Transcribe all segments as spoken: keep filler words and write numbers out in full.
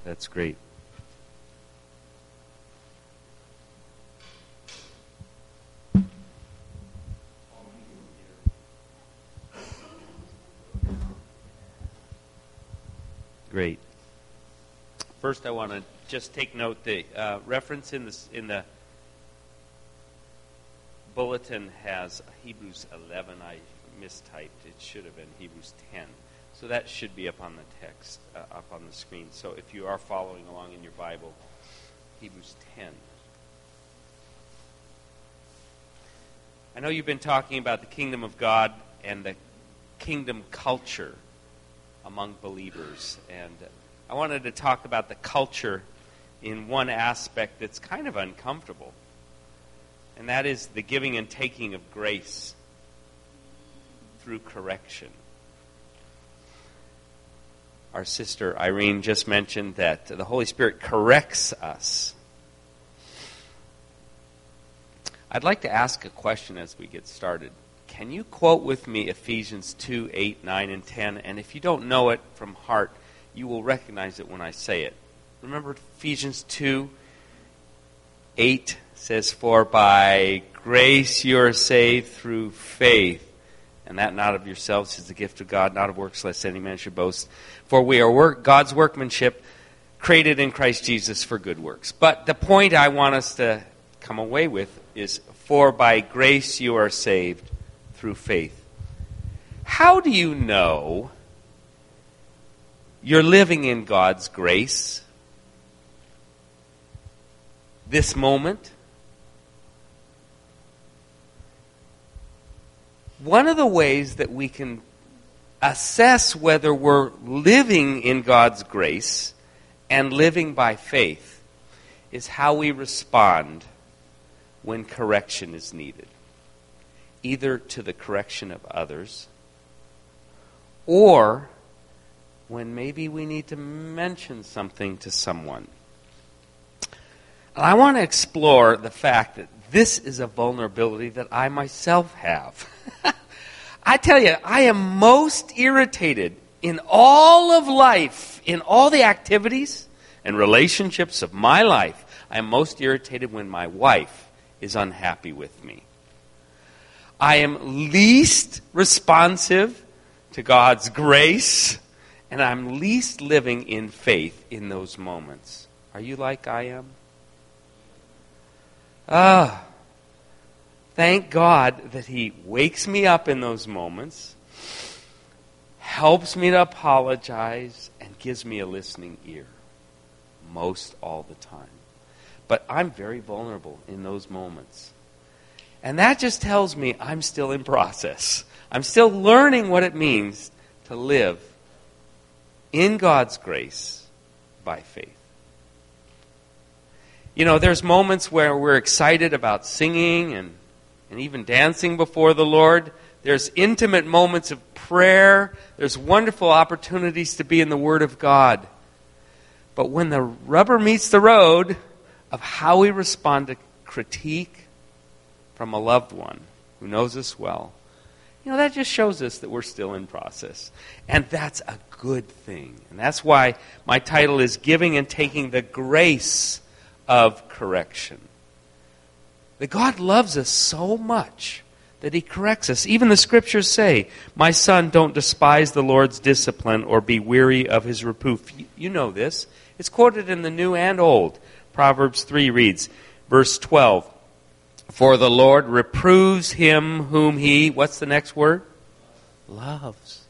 That's great. Great. First, I want to just take note the uh, reference in the in the bulletin has Hebrews eleven. I mistyped. It should have been Hebrews ten. So that should be up on the text, uh, up on the screen. So if you are following along in your Bible, Hebrews ten. I know you've been talking about the kingdom of God and the kingdom culture among believers. And I wanted to talk about the culture in one aspect that's kind of uncomfortable. And that is the giving and taking of grace through correction. Our sister Irene just mentioned that the Holy Spirit corrects us. I'd like to ask a question as we get started. Can you quote with me Ephesians two, eight, nine, and ten? And if you don't know it from heart, you will recognize it when I say it. Remember Ephesians two, eight says, "For by grace you are saved through faith, and that not of yourselves is the gift of God, not of works, lest any man should boast. For we are work, God's workmanship, created in Christ Jesus for good works." But the point I want us to come away with is, "For by grace you are saved through faith." How do you know you're living in God's grace this moment? One of the ways that we can assess whether we're living in God's grace and living by faith is how we respond when correction is needed, either to the correction of others or when maybe we need to mention something to someone. And I want to explore the fact that this is a vulnerability that I myself have. I tell you, I am most irritated in all of life, in all the activities and relationships of my life. I am most irritated when my wife is unhappy with me. I am least responsive to God's grace, and I'm least living in faith in those moments. Are you like I am? Ah, thank God that He wakes me up in those moments, helps me to apologize, and gives me a listening ear most all the time. But I'm very vulnerable in those moments. And that just tells me I'm still in process. I'm still learning what it means to live in God's grace by faith. You know, there's moments where we're excited about singing and, and even dancing before the Lord. There's intimate moments of prayer. There's wonderful opportunities to be in the Word of God. But when the rubber meets the road of how we respond to critique from a loved one who knows us well, you know, that just shows us that we're still in process. And that's a good thing. And that's why my title is Giving and Taking the Grace of Correction. That God loves us so much that He corrects us. Even the Scriptures say, "My son, don't despise the Lord's discipline or be weary of His reproof." You know this. It's quoted in the New and Old. Proverbs three reads, verse twelve, "For the Lord reproves him whom He," what's the next word? Loves.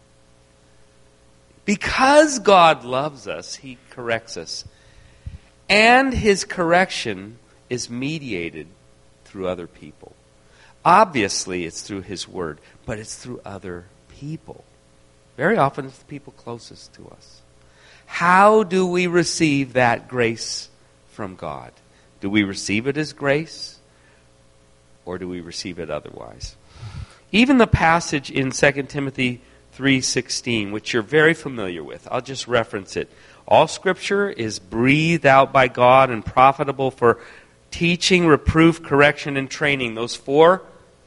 Because God loves us, He corrects us. And His correction is mediated through other people. Obviously, it's through His Word, but it's through other people. Very often, it's the people closest to us. How do we receive that grace from God? Do we receive it as grace, or do we receive it otherwise? Even the passage in Second Timothy three sixteen, which you're very familiar with, I'll just reference it. "All Scripture is breathed out by God and profitable for teaching, reproof, correction, and training." Those four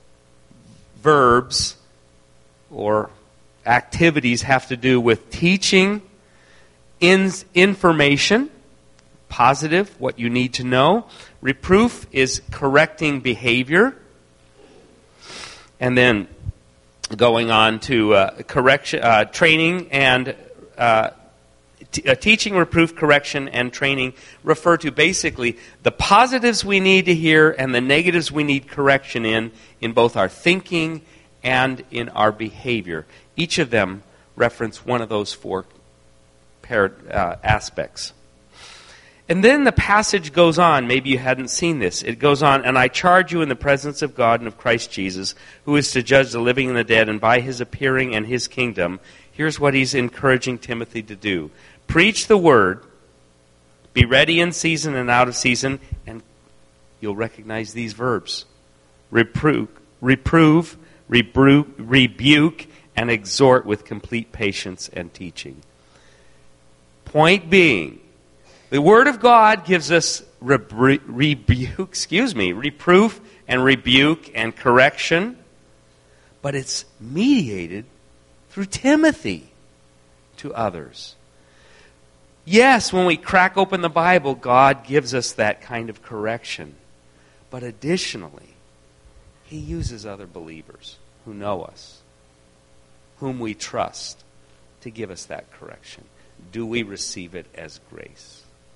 verbs or activities have to do with teaching In, information, positive, what you need to know. Reproof is correcting behavior. And then going on to uh, correction, uh, training and uh, t- uh, teaching, reproof, correction, and training refer to basically the positives we need to hear and the negatives we need correction in, in both our thinking and in our behavior. Each of them reference one of those four par- uh, aspects. And then the passage goes on. Maybe you hadn't seen this. It goes on, and I charge you in the presence of God and of Christ Jesus, who is to judge the living and the dead, and by his appearing and his kingdom. Here's what he's encouraging Timothy to do. Preach the word, be ready in season and out of season, and you'll recognize these verbs. Reprove, reprove, rebuke, rebuke, and exhort with complete patience and teaching. Point being, the Word of God gives us rebu- rebuke, excuse me, reproof and rebuke and correction, but it's mediated through Timothy to others. Yes, when we crack open the Bible, God gives us that kind of correction, but additionally, He uses other believers who know us, whom we trust, to give us that correction. Do we receive it as grace?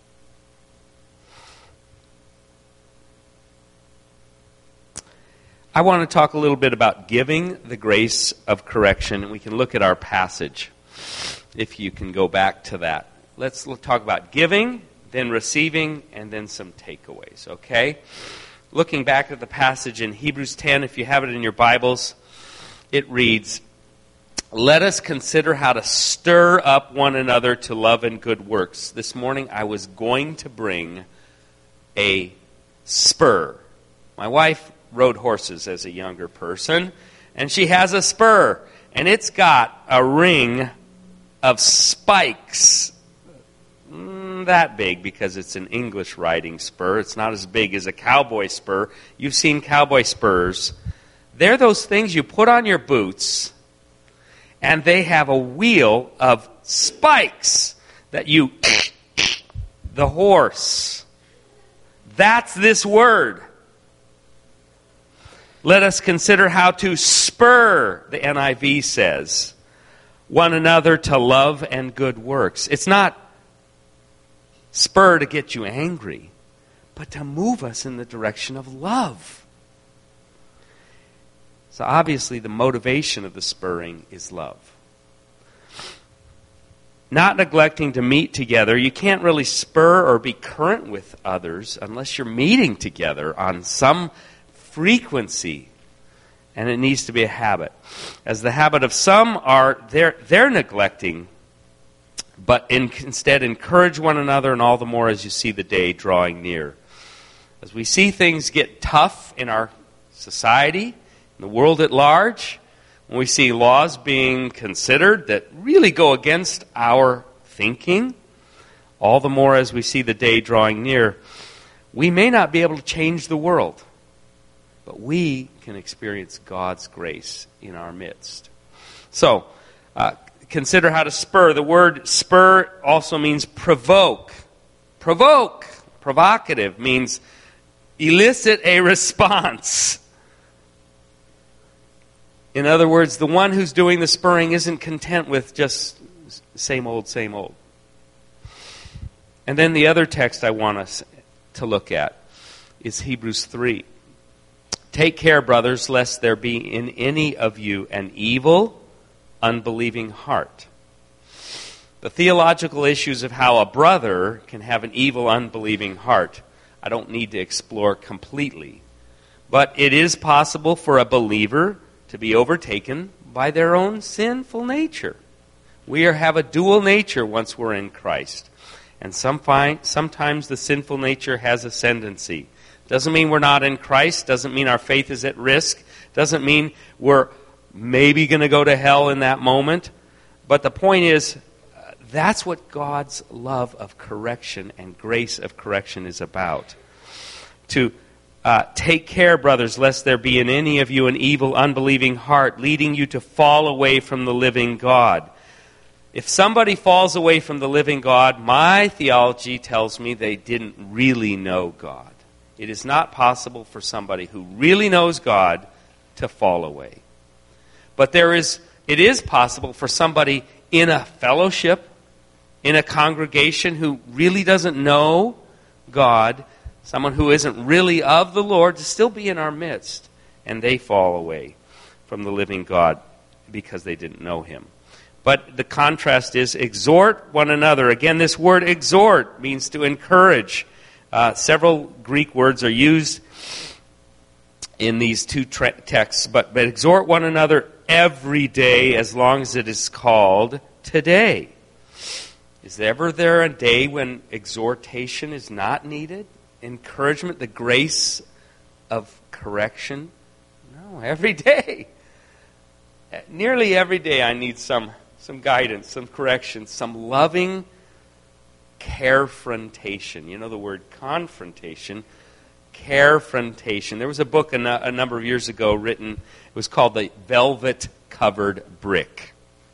I want to talk a little bit about giving the grace of correction, and we can look at our passage, if you can go back to that. Let's talk about giving, then receiving, and then some takeaways, okay? Looking back at the passage in Hebrews ten, if you have it in your Bibles, it reads, "Let us consider how to stir up one another to love and good works." This morning I was going to bring a spur. My wife rode horses as a younger person, and she has a spur, and it's got a ring of spikes. Mm, that big, because it's an English riding spur. It's not as big as a cowboy spur. You've seen cowboy spurs. They're those things you put on your boots, and they have a wheel of spikes that you the horse. That's this word. Let us consider how to spur, the N I V says, one another to love and good works. It's not spur to get you angry, but to move us in the direction of love. So obviously the motivation of the spurring is love. Not neglecting to meet together. You can't really spur or be current with others unless you're meeting together on some frequency, and it needs to be a habit. As the habit of some are, they're, they're neglecting, but in, instead encourage one another, and all the more as you see the day drawing near. As we see things get tough in our society, in the world at large, when we see laws being considered that really go against our thinking, all the more as we see the day drawing near, we may not be able to change the world, but we can experience God's grace in our midst. So, uh, consider how to spur. The word spur also means provoke. Provoke, provocative, means elicit a response. In other words, the one who's doing the spurring isn't content with just same old, same old. And then the other text I want us to look at is Hebrews three. Take care, brothers, lest there be in any of you an evil, unbelieving heart. The theological issues of how a brother can have an evil, unbelieving heart, I don't need to explore completely. But it is possible for a believer to be overtaken by their own sinful nature. We are, have a dual nature once we're in Christ. And some find, sometimes the sinful nature has ascendancy. Doesn't mean we're not in Christ. Doesn't mean our faith is at risk. Doesn't mean we're maybe going to go to hell in that moment. But the point is, uh, that's what God's love of correction and grace of correction is about. To uh, take care, brothers, lest there be in any of you an evil, unbelieving heart, leading you to fall away from the living God. If somebody falls away from the living God, my theology tells me they didn't really know God. It is not possible for somebody who really knows God to fall away. But there is, it is possible for somebody in a fellowship, in a congregation who really doesn't know God, someone who isn't really of the Lord, to still be in our midst, and they fall away from the living God because they didn't know Him. But the contrast is exhort one another. Again, this word exhort means to encourage. Uh, several Greek words are used in these two tra- texts, but, but exhort one another every day as long as it is called today. Is there ever there a day when exhortation is not needed? Encouragement, the grace of correction? No, every day. Nearly every day I need some some guidance, some correction, some loving carefrontation. You know the word confrontation. Carefrontation. There was a book a, no, a number of years ago written, it was called The Velvet Covered Brick.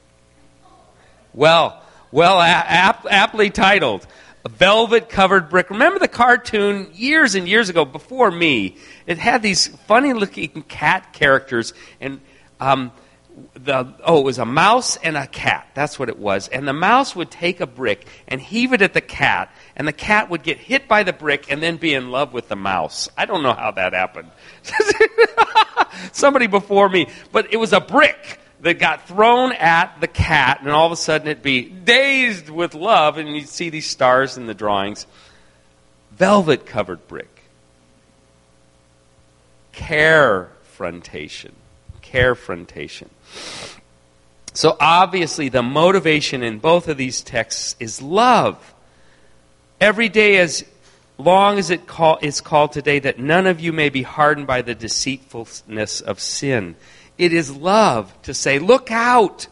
Well, well, ap- aptly titled, A Velvet Covered Brick. Remember the cartoon years and years ago, before me? It had these funny-looking cat characters, and um, the oh, it was a mouse and a cat. That's what it was. And the mouse would take a brick and heave it at the cat, and the cat would get hit by the brick and then be in love with the mouse. I don't know how that happened. Somebody before me. But it was a brick that got thrown at the cat, and all of a sudden it'd be dazed with love, and you'd see these stars in the drawings. Velvet-covered brick. Carefrontation. Carefrontation. So obviously the motivation in both of these texts is love. Every day as long as it call, is called today, that none of you may be hardened by the deceitfulness of sin. It is love to say, look out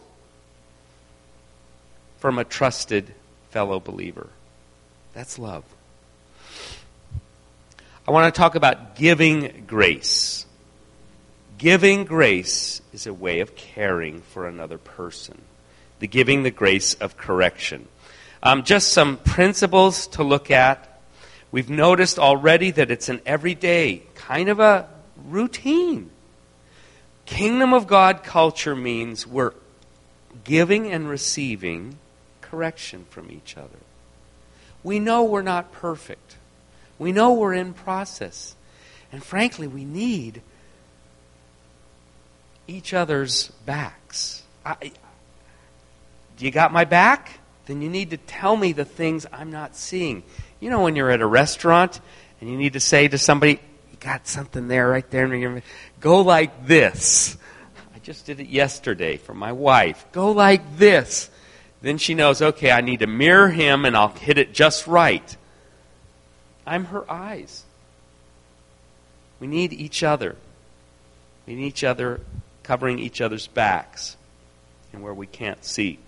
from a trusted fellow believer. That's love. I want to talk about giving grace. Giving grace is a way of caring for another person. The giving the grace of correction. Um, just some principles to look at. We've noticed already that it's an everyday, kind of a routine. Kingdom of God culture means we're giving and receiving correction from each other. We know we're not perfect. We know we're in process. And frankly, we need each other's backs. I, you got my back? Then you need to tell me the things I'm not seeing. You know when you're at a restaurant and you need to say to somebody, you got something there right there. And you're, go like this. I just did it yesterday for my wife. Go like this. Then she knows, okay, I need to mirror him and I'll hit it just right. I'm her eyes. We need each other. We need each other covering each other's backs and where we can't see.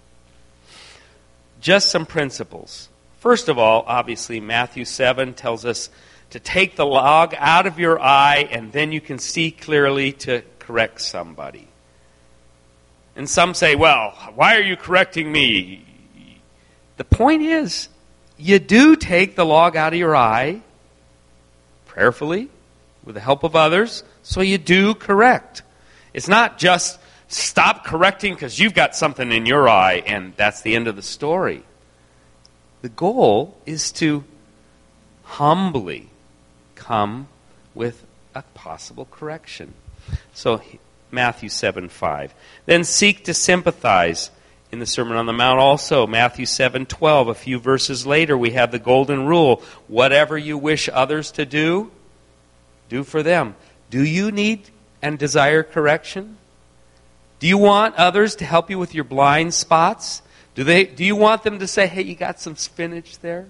Just some principles. First of all, obviously, Matthew seven tells us to take the log out of your eye and then you can see clearly to correct somebody. And some say, well, why are you correcting me? The point is, you do take the log out of your eye prayerfully with the help of others, so you do correct. It's not just stop correcting because you've got something in your eye and that's the end of the story. The goal is to humbly come with a possible correction. So Matthew seven five. Then seek to sympathize. In the Sermon on the Mount also, Matthew seven twelve. A few verses later, we have the golden rule. Whatever you wish others to do, do for them. Do you need and desire correction? Do you want others to help you with your blind spots? Do they? Do you want them to say, hey, you got some spinach there?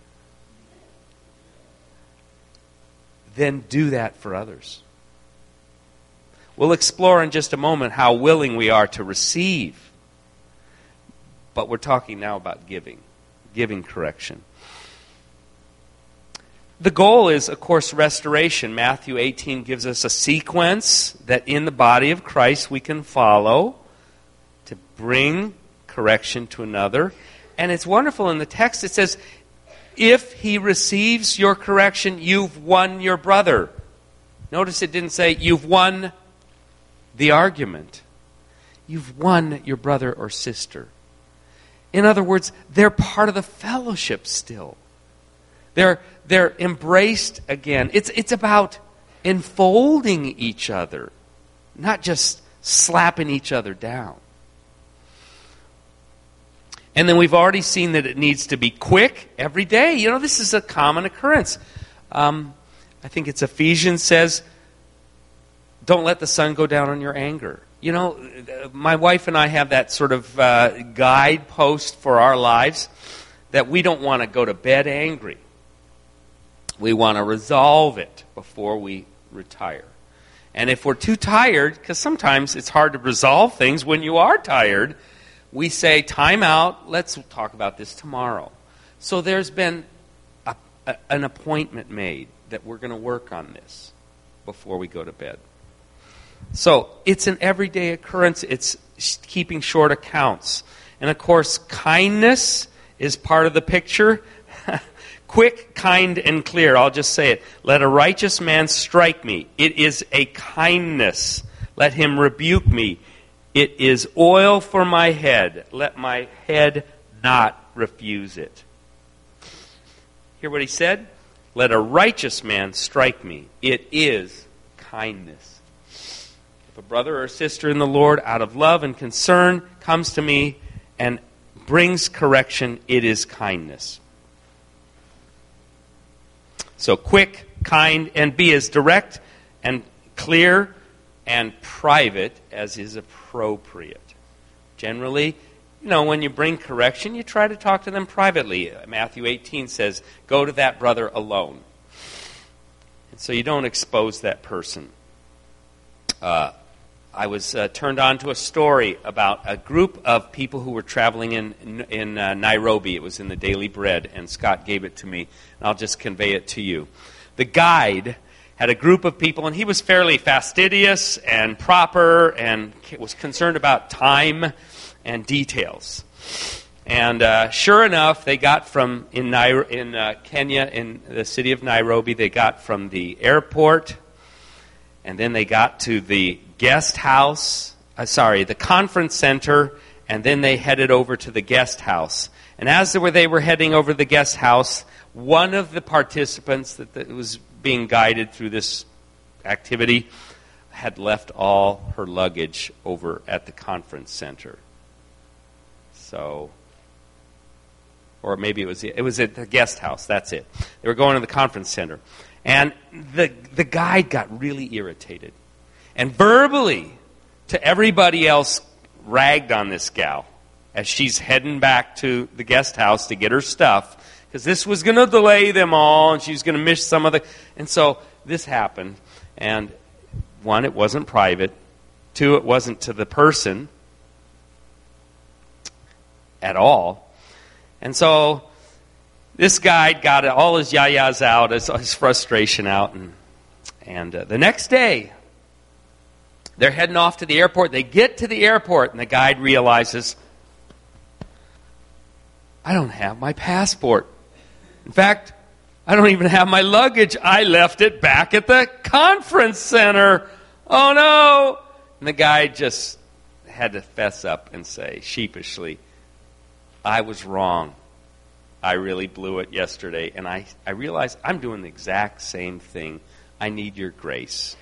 Then do that for others. We'll explore in just a moment how willing we are to receive. But we're talking now about giving, giving correction. The goal is, of course, restoration. Matthew eighteen gives us a sequence that in the body of Christ we can follow to bring correction to another. And it's wonderful in the text. It says, if he receives your correction, you've won your brother. Notice it didn't say, you've won the argument. You've won your brother or sister. In other words, they're part of the fellowship still. They're, they're embraced again. It's, it's about enfolding each other, not just slapping each other down. And then we've already seen that it needs to be quick every day. You know, this is a common occurrence. Um, I think it's Ephesians says, don't let the sun go down on your anger. You know, my wife and I have that sort of uh, guidepost for our lives that we don't want to go to bed angry. We want to resolve it before we retire. And if we're too tired, because sometimes it's hard to resolve things when you are tired, we say, time out, let's talk about this tomorrow. So there's been a, a, an appointment made that we're going to work on this before we go to bed. So it's an everyday occurrence. It's keeping short accounts. And of course, kindness is part of the picture. Quick, kind, and clear. I'll just say it. Let a righteous man strike me. It is a kindness. Let him rebuke me. It is oil for my head. Let my head not refuse it. Hear what he said? Let a righteous man strike me. It is kindness. If a brother or sister in the Lord, out of love and concern, comes to me and brings correction, it is kindness. So quick, kind, and be as direct and clear and private as is appropriate. Generally, you know, when you bring correction, you try to talk to them privately. Matthew eighteen says, go to that brother alone. And so you don't expose that person. Uh, I was uh, turned on to a story about a group of people who were traveling in in, in uh, Nairobi. It was in the Daily Bread, and Scott gave it to me, and I'll just convey it to you. The guide had a group of people, and he was fairly fastidious and proper and was concerned about time and details. And uh, sure enough, they got from, in, Nai- in uh, Kenya, in the city of Nairobi, they got from the airport, and then they got to the guest house, uh, sorry, the conference center, and then they headed over to the guest house. And as they were, they were heading over to the guest house, one of the participants that, that was being guided through this activity had left all her luggage over at the conference center. So, or maybe it was it was at the guest house. That's it. They were going to the conference center, and the the guide got really irritated, and verbally to everybody else ragged on this gal as she's heading back to the guest house to get her stuff. Because this was going to delay them all, and she was going to miss some of the... And so this happened. And one, it wasn't private. Two, it wasn't to the person at all. And so this guy got all his yayas out, his, his frustration out. And, and uh, the next day, they're heading off to the airport. They get to the airport, and the guide realizes, I don't have my passport. In fact, I don't even have my luggage. I left it back at the conference center. Oh, no. And the guy just had to fess up and say sheepishly, I was wrong. I really blew it yesterday. And I, I realized I'm doing the exact same thing. I need your grace.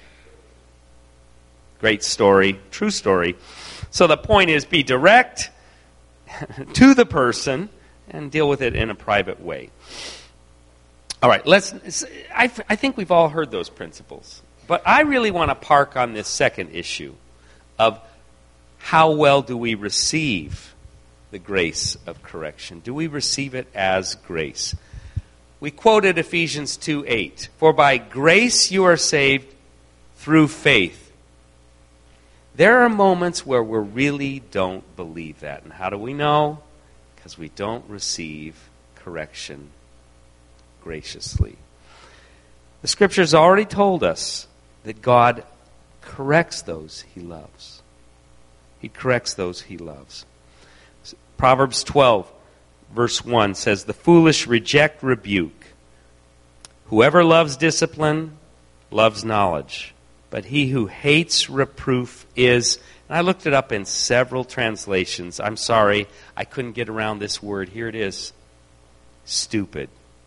Great story. True story. So the point is, be direct to the person and deal with it in a private way. All right, let's. I, I think we've all heard those principles. But I really want to park on this second issue of how well do we receive the grace of correction? Do we receive it as grace? We quoted Ephesians two eight. For by grace you are saved through faith. There are moments where we really don't believe that. And how do we know? Because we don't receive correction graciously. The Scripture's already told us that God corrects those He loves. He corrects those He loves. Proverbs twelve, verse one says, "The foolish reject rebuke. Whoever loves discipline loves knowledge. But he who hates reproof is..." And I looked it up in several translations. I'm sorry, I couldn't get around this word. Here it is. Stupid.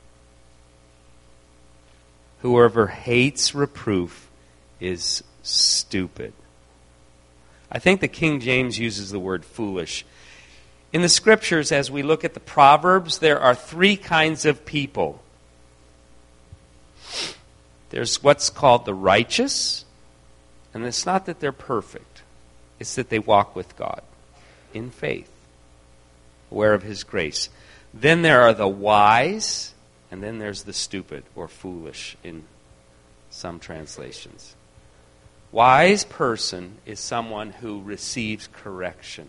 Whoever hates reproof is stupid. I think the King James uses the word foolish. In the Scriptures, as we look at the Proverbs, there are three kinds of people. There's what's called the righteous, and it's not that they're perfect. It's that they walk with God in faith, aware of His grace. Then there are the wise, and then there's the stupid or foolish in some translations. Wise person is someone who receives correction.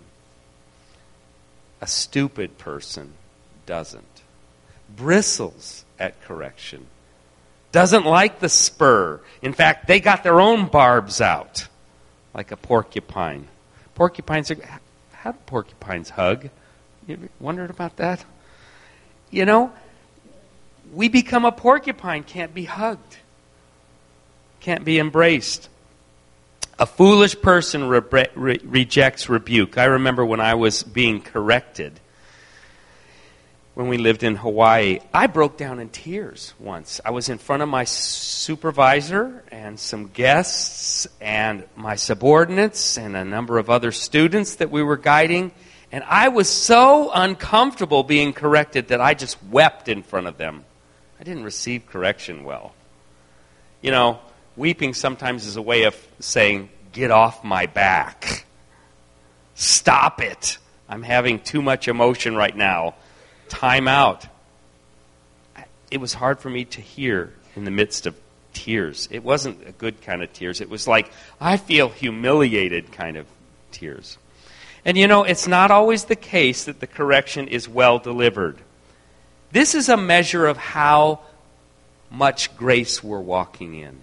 A stupid person doesn't. Bristles at correction. Doesn't like the spur. In fact, they got their own barbs out, like a porcupine. Porcupines are... How do porcupines hug? You ever wondered about that? You know, we become a porcupine, can't be hugged, can't be embraced. A foolish person re- re- rejects rebuke. I remember when I was being corrected, when we lived in Hawaii, I broke down in tears once. I was in front of my supervisor and some guests and my subordinates and a number of other students that we were guiding, and I was so uncomfortable being corrected that I just wept in front of them. I didn't receive correction well. You know, weeping sometimes is a way of saying, "Get off my back. Stop it. I'm having too much emotion right now. Time out." It was hard for me to hear in the midst of tears. It wasn't a good kind of tears. It was like, I feel humiliated kind of tears. And you know, it's not always the case that the correction is well delivered. This is a measure of how much grace we're walking in.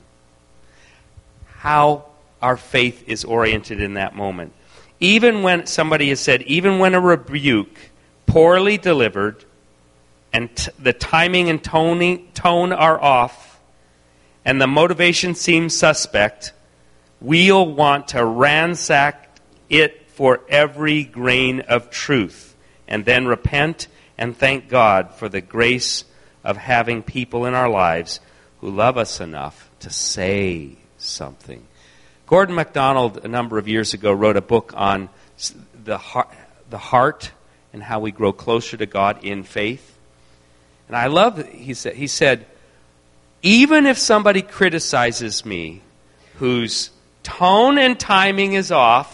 How our faith is oriented in that moment. Even when somebody has said, even when a rebuke poorly delivered and t- the timing and toning, tone are off and the motivation seems suspect, we'll want to ransack it for every grain of truth and then repent and thank God for the grace of having people in our lives who love us enough to say something. Gordon MacDonald, a number of years ago, wrote a book on the heart, the heart and how we grow closer to God in faith. And I love that he said, he said, even if somebody criticizes me whose tone and timing is off,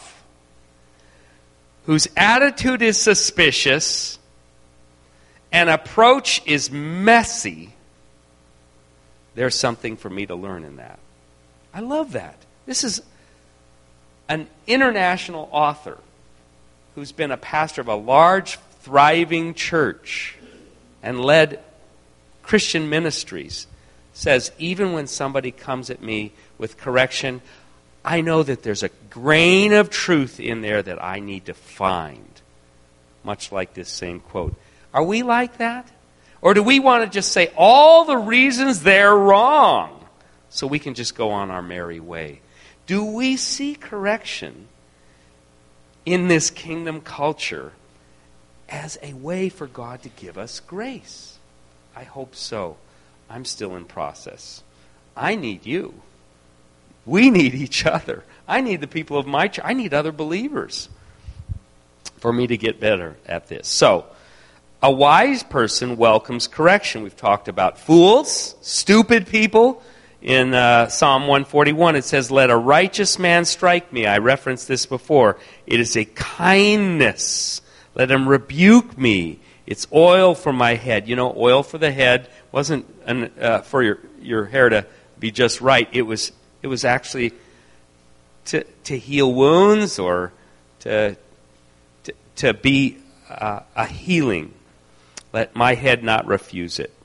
whose attitude is suspicious, and approach is messy, there's something for me to learn in that. I love that. This is an international author who's been a pastor of a large, thriving church and led Christian ministries, says, even when somebody comes at me with correction, I know that there's a grain of truth in there that I need to find. Much like this same quote. Are we like that? Or do we want to just say all the reasons they're wrong so we can just go on our merry way? Do we see correction in this kingdom culture as a way for God to give us grace? I hope so. I'm still in process. I need you. We need each other. I need the people of my church. I need other believers for me to get better at this. So, a wise person welcomes correction. We've talked about fools, stupid people. In uh, Psalm one forty-one, it says, "Let a righteous man strike me." I referenced this before. It is a kindness. Let him rebuke me. It's oil for my head. You know, oil for the head wasn't an, uh, for your, your hair to be just right. It was it was actually to to heal wounds or to to, to be uh, a healing. Let my head not refuse it.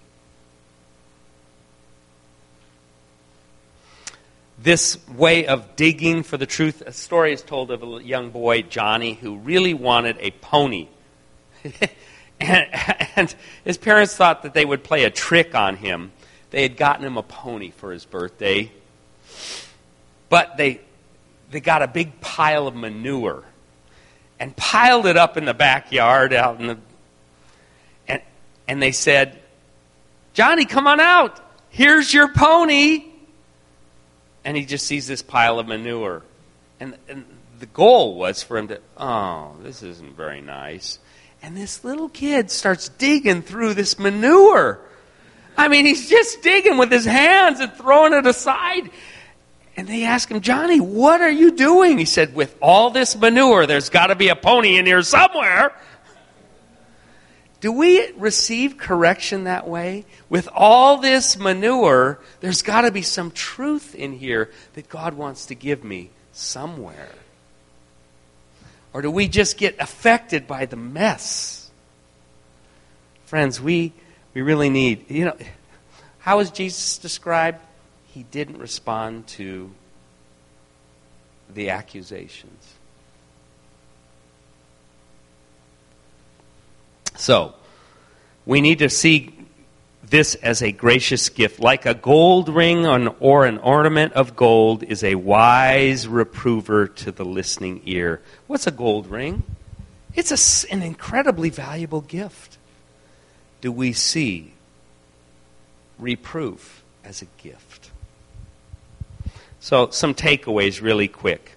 This way of digging for the truth, a story is told of a young boy, Johnny, who really wanted a pony. and, and his parents thought that they would play a trick on him. They had gotten him a pony for his birthday, but they they got a big pile of manure and piled it up in the backyard out in the and and they said, "Johnny, come on out. Here's your pony." And he just sees this pile of manure. And, and the goal was for him to, oh, this isn't very nice. And this little kid starts digging through this manure. I mean, he's just digging with his hands and throwing it aside. And they ask him, "Johnny, what are you doing?" He said, "With all this manure, there's got to be a pony in here somewhere." Do we receive correction that way? With all this manure, there's got to be some truth in here that God wants to give me somewhere. Or do we just get affected by the mess? Friends, we we really need, you know, how is Jesus described? He didn't respond to the accusations. So, we need to see this as a gracious gift. Like a gold ring on, or an ornament of gold is a wise reprover to the listening ear. What's a gold ring? It's a, an incredibly valuable gift. Do we see reproof as a gift? So, some takeaways really quick.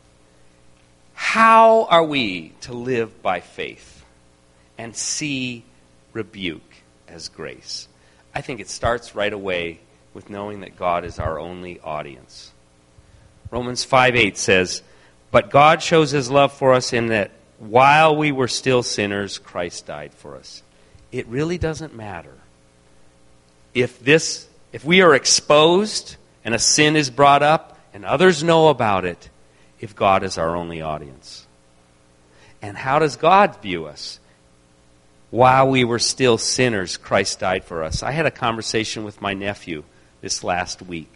How are we to live by faith and see rebuke as grace? I think it starts right away with knowing that God is our only audience. Romans five eight says, "But God shows his love for us in that while we were still sinners, Christ died for us." It really doesn't matter. If this, if we are exposed and a sin is brought up and others know about it, if God is our only audience. And how does God view us? While we were still sinners, Christ died for us. I had a conversation with my nephew this last week.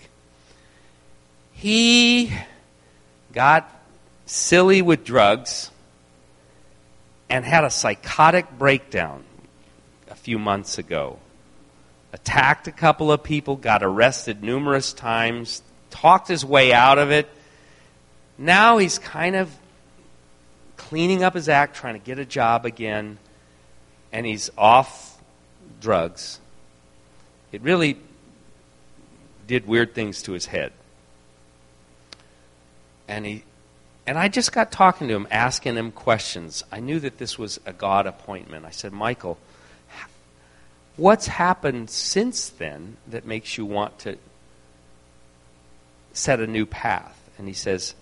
He got silly with drugs and had a psychotic breakdown a few months ago. Attacked a couple of people, got arrested numerous times, talked his way out of it. Now he's kind of cleaning up his act, trying to get a job again. And he's off drugs. It really did weird things to his head. And he, and I just got talking to him, asking him questions. I knew that this was a God appointment. I said, "Michael, what's happened since then that makes you want to set a new path?" And he says,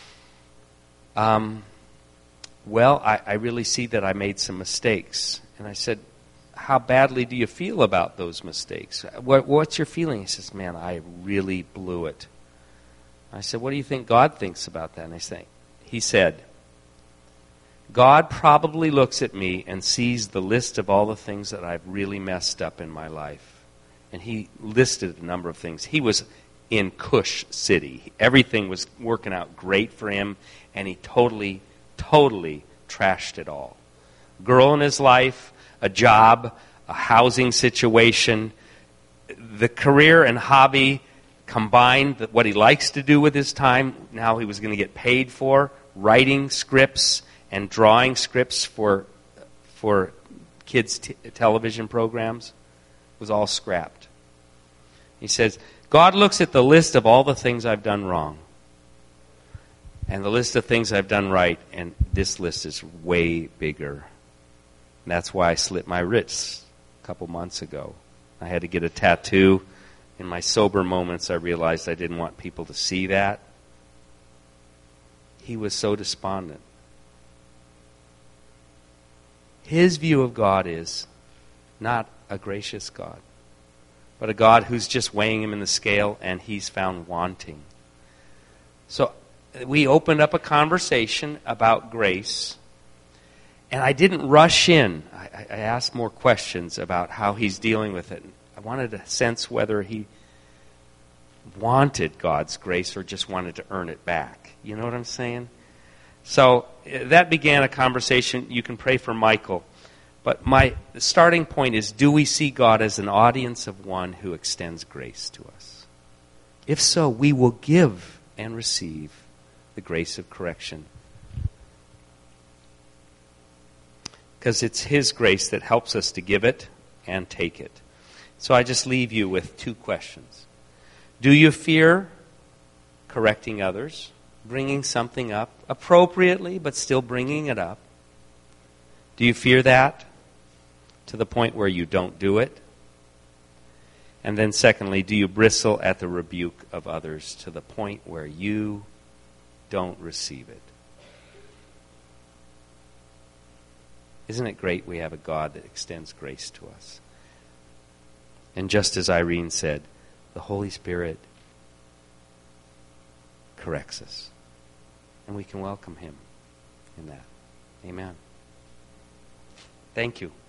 um, well, I, I really see that I made some mistakes. And I said, "How badly do you feel about those mistakes? What, what's your feeling?" He says, "Man, I really blew it." I said, "What do you think God thinks about that?" And I say, he said, "God probably looks at me and sees the list of all the things that I've really messed up in my life." And he listed a number of things. He was in Cush City. Everything was working out great for him, and he totally, totally trashed it all. Girl in his life, a job, a housing situation, the career and hobby combined, what he likes to do with his time, now he was going to get paid for, writing scripts and drawing scripts for for kids' t- television programs, was all scrapped. He says, "God looks at the list of all the things I've done wrong and the list of things I've done right, and this list is way bigger. And that's why I slit my wrists a couple months ago. I had to get a tattoo. In my sober moments, I realized I didn't want people to see that." He was so despondent. His view of God is not a gracious God, but a God who's just weighing him in the scale and he's found wanting. So we opened up a conversation about grace, and I didn't rush in. I, I asked more questions about how he's dealing with it. I wanted to sense whether he wanted God's grace or just wanted to earn it back. You know what I'm saying? So that began a conversation. You can pray for Michael. But my the starting point is, do we see God as an audience of one who extends grace to us? If so, we will give and receive the grace of correction. Because it's His grace that helps us to give it and take it. So I just leave you with two questions. Do you fear correcting others, bringing something up appropriately, but still bringing it up? Do you fear that to the point where you don't do it? And then secondly, do you bristle at the rebuke of others to the point where you don't receive it? Isn't it great we have a God that extends grace to us? And just as Irene said, the Holy Spirit corrects us. And we can welcome Him in that. Amen. Thank you.